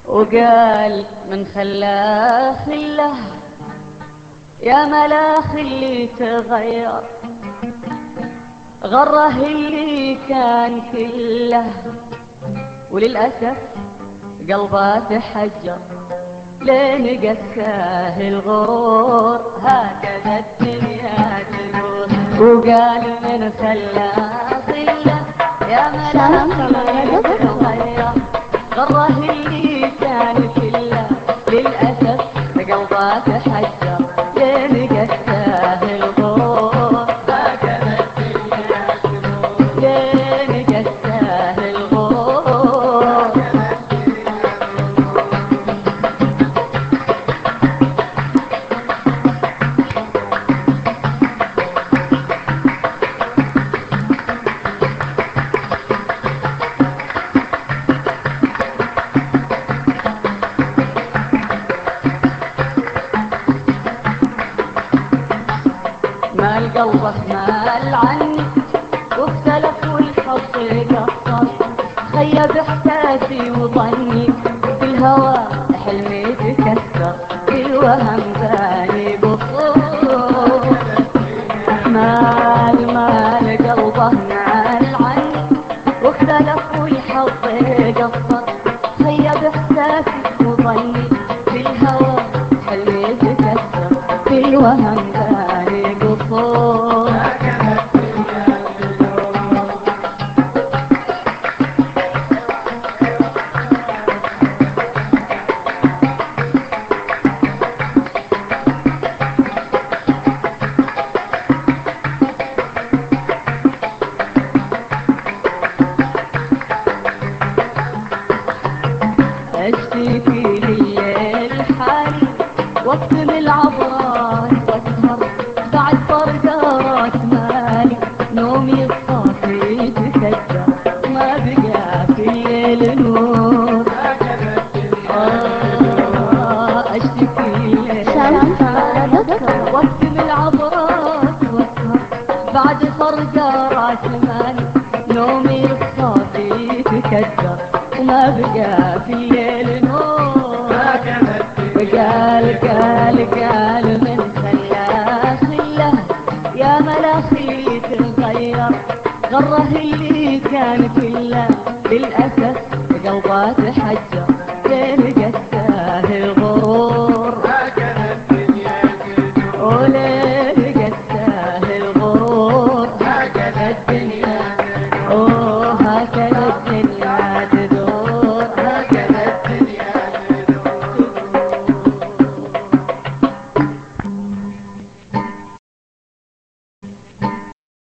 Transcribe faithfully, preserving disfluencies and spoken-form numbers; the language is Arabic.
وقال من خلاه خله يا ملاخ اللي تغير، غره اللي كان كله، وللأسف قلبه تحجر لين قساه الغرور. هكذا الدنيا تدور. وقال من خلاه خله يا ملاخ اللي تغير، غره اللي كان كله، للأسف قلبه تحجر لين قساه الغرور. هكذا الدنيا تدور لين قساه الغرور. مال قلبه مال عني واختلف والحب قصر، خيب احساسي وظني بالهوى حلمي تكسر، بالوهم باني بصور. مال مال قلبه مال عني واختلف والحب قصر، خيب احساسي وظني بالهوى حلمي تكسر، بالوهم باني قصور. اشتكي لليل حالي واكتم العبرات واسهر بعد فرقات مالي، نومي الصافي تكدر ما بقى في الليل نور. آه اشتكي لليل حالي واكتم العبرات واسهر بعد فرقات مالي، نومي الصافي تكدر وما بقى في الليل نور. قال قال قال من خلاه خله يا ملاخي تغير، غره اللي كان كله، للأسف قلبه تحجر لين قساه الغرور. هكذا الدنيا تدور